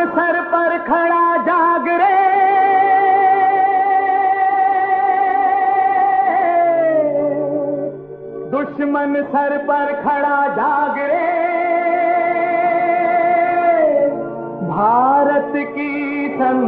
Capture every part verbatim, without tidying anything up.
Sir पर खड़ा जाग रे, दुश्मन सर पर खड़ा जाग रे, भारत की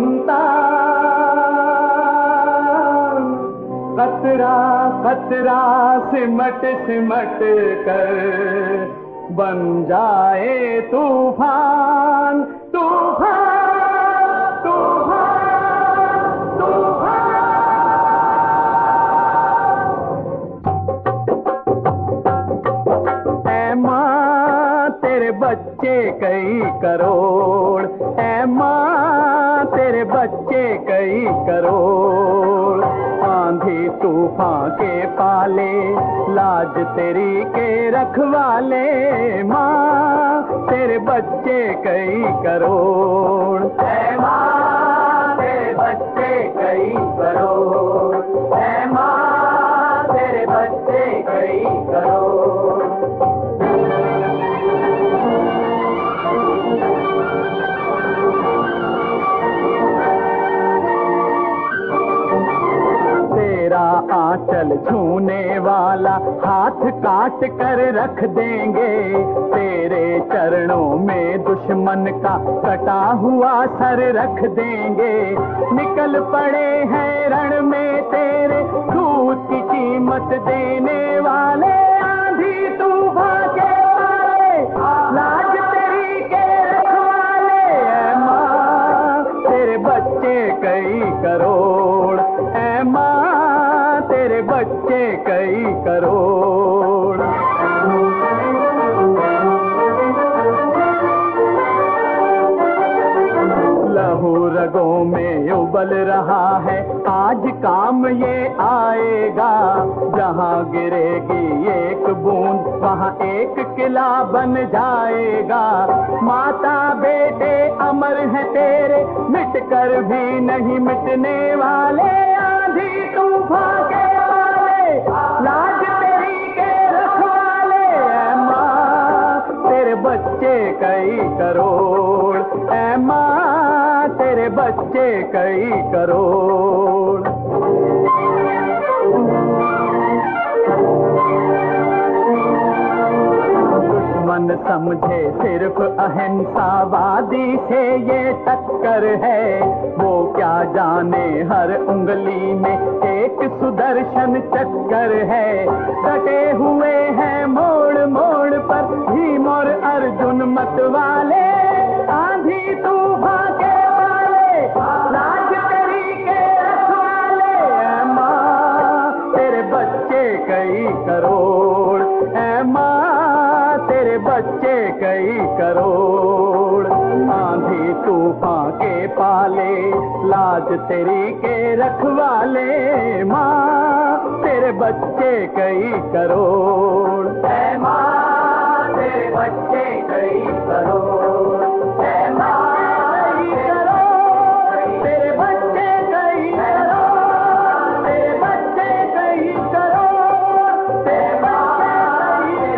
संतान कतरा कतरा सिमट सिमट कर बन जाए तूफान तूफान तूफान तूफान। ऐ माँ तेरे बच्चे कई करोड़, ऐ माँ तेरे बच्चे कई करोड़, आंधी तूफान के पाले लाज तेरी के रखवाले, माँ तेरे बच्चे कई करोड़। ऐ माँ तेरे बच्चे कई करोड़, ऐ माँ तेरे बच्चे कई करोड़। आंचल छूने वाला हाथ काट कर रख देंगे, तेरे चरणों में दुश्मन का कटा हुआ सर रख देंगे। निकल पड़े हैं रण में तेरे दूध की कीमत देने वाले, आंधी तूफान के मारे लाज तेरी के रखवाले। ऐ माँ तेरे बच्चे कई करोड़, ऐ माँ तेरे बच्चे कई करोड़। लहू रगों में उबल रहा है, आज काम ये आएगा, जहाँ गिरेगी एक बूंद वहाँ एक किला बन जाएगा। माता बेटे अमर हैं तेरे, मिट कर भी नहीं मिटने वाले, आंधी तूफान के लाज तेरी के रखवाले। ऐ माँ तेरे बच्चे कई करोड़, ऐ माँ तेरे बच्चे कई करोड़। दुश्मन समझे सिर्फ अहिंसावादी से ये टक्कर है, वो क्या जाने हर उंगली में एक सुदर्शन चक्कर है। डटे हुए हैं मोड़ मोड़ पर भीम और अर्जुन मत वाले, आंधी तूफान के वाले लाज तेरी के रखवाले। ऐ माँ तेरे बच्चे कई करोड़, ऐ माँ तेरे बच्चे कई करोड़, आंधी तूफान के पाले लाज तेरी के रखवाले, माँ तेरे बच्चे कई करोड़। ऐ माँ तेरे बच्चे कई करोड़, ऐ माँ कई करोड़, तेरे बच्चे कई करोड़, तेरे बच्चे कई करोड़, तेरे बच्चे कई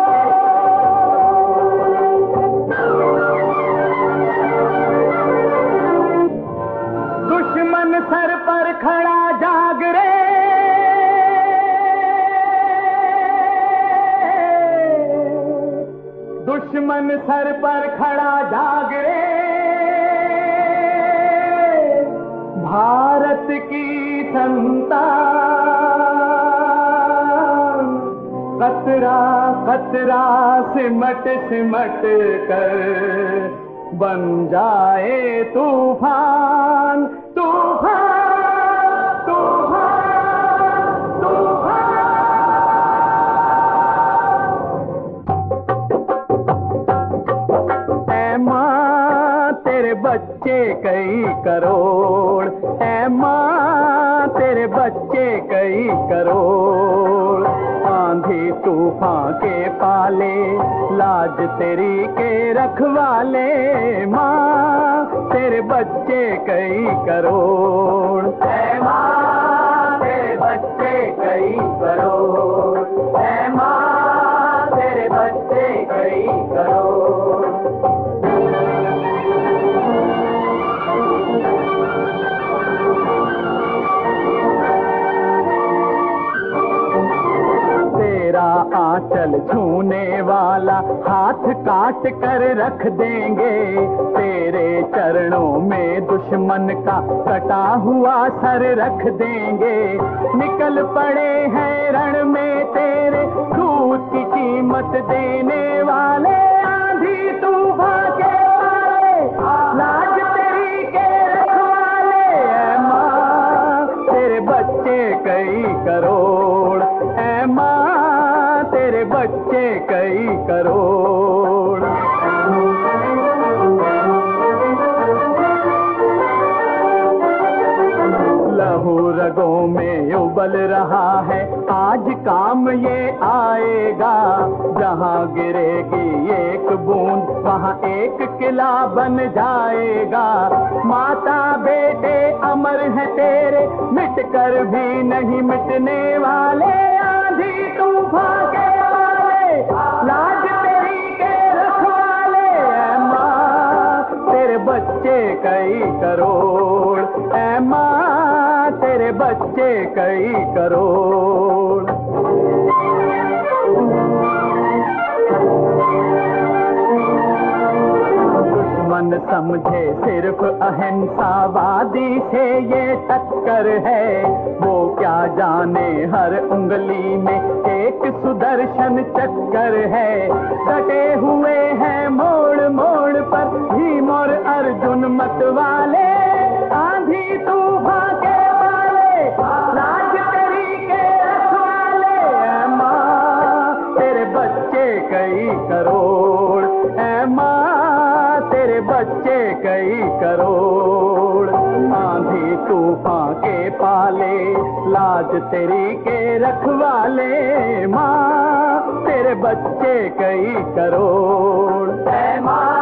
करोड़। दुश्मन सर पर खड़ा जाग रे, दुश्मन सर पर खड़ा जाग रे, भारत की संतान कतरा कतरा सिमट सिमट कर बन जाए तूफान तूफान तूफान तूफान। ऐ माँ तेरे बच्चे कई करोड़, ऐ माँ तेरे बच्चे कई करोड़, आंधी तूफान के पाले लाज तेरी के रखवाले, माँ तेरे बच्चे कई करोड़। ऐ माँ तेरे बच्चे कई करोड़, ऐ माँ तेरे बच्चे कई करोड़। चल छूने वाला हाथ काट कर रख देंगे, तेरे चरणों में दुश्मन का कटा हुआ सर रख देंगे। निकल पड़े हैं रण में तेरे दूध की कीमत देने वाले, आंधी तूफान के मारे लाज तेरी के रखवाले। ऐ माँ तेरे बच्चे कई करोड़, ऐ माँ तेरे बच्चे कई करोड़। लहू रगों में उबल रहा है, आज काम ये आएगा। जहाँ गिरेगी एक बूंद वहाँ एक किला बन जाएगा। माता बेटे अमर है तेरे, मिट कर भी नहीं मिटने वाले, आंधी तूफान के वाले लाज तेरी के रखवाले। ऐ माँ तेरे बच्चे कई करोड़, ऐ माँ तेरे बच्चे कई करोड़। दुश्मन समझे सिर्फ अहिंसावादी से ये टक्कर है, वो क्या जाने हर उंगली में एक सुदर्शन चक्कर है। कटे हुए हैं मोड़ मोड़ पर भीम और अर्जुन मत वाले, आंधी तूफान के वाले लाज तेरी के रखवाले। ऐ माँ तेरे बच्चे कई करोड़, ऐ माँ तेरे बच्चे कई करोड़। आंधी तूफान के पाले लाज तेरी के रखवाले, माँ तेरे बच्चे कई करोड़। ऐ माँ